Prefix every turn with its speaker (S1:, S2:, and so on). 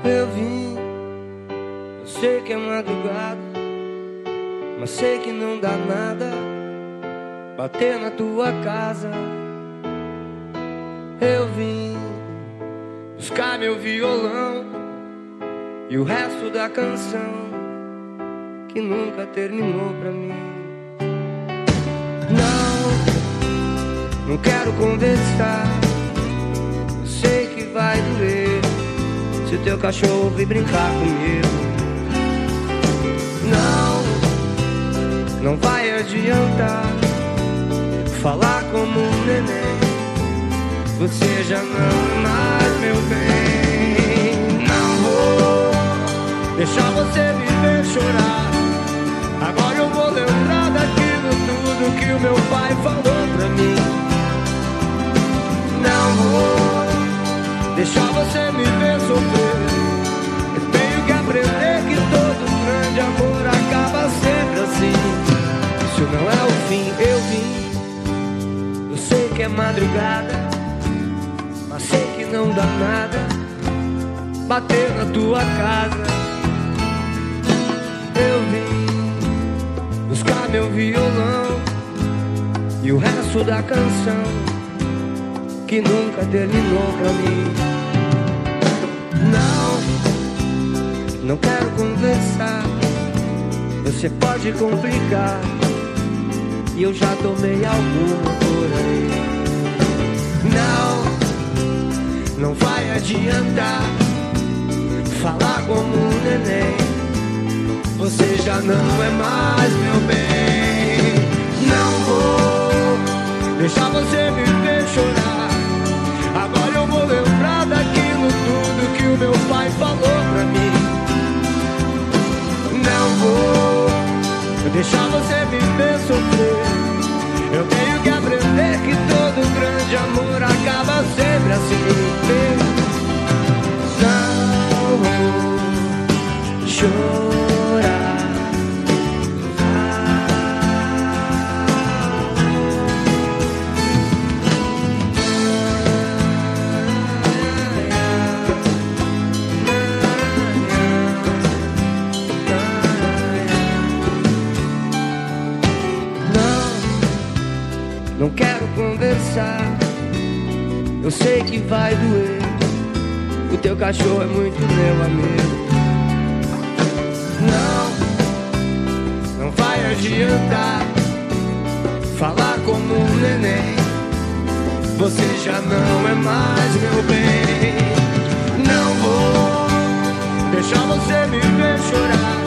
S1: Eu vim, eu sei que é madrugada, mas sei que não dá nada bater na tua casa. Eu vim buscar meu violão e o resto da canção que nunca terminou pra mim. Não quero conversar, eu sei que vai doer se o teu cachorro vir brincar comigo. Não vai adiantar falar como um neném, você já não é mais meu bem. Não vou deixar você me ver chorar, agora eu vou lembrar daquilo tudo que o meu pai falou pra mim. Não vou deixar você me ver sofrer, eu tenho que aprender que todo grande amor acaba sempre assim. Isso não é o fim, eu vim, eu sei que é madrugada, mas sei que não dá nada bater na tua casa. Eu vim buscar meu violão e o resto da canção que nunca terminou pra mim. Não quero conversar, você pode complicar, e eu já tomei alguma por aí. Não vai adiantar falar como um neném, você já não é mais meu bem. Não vou deixar você me ver chorar, agora eu vou lembrar daquilo tudo que o meu pai falou pra mim. Não vou deixar você me ver sofrer, eu tenho que aprender que todo grande amor acaba sempre assim. Não vou chorar, não quero conversar, eu sei que vai doer, o teu cachorro é muito meu amigo. Não vai adiantar falar como um neném, você já não é mais meu bem. Não vou deixar você me ver chorar,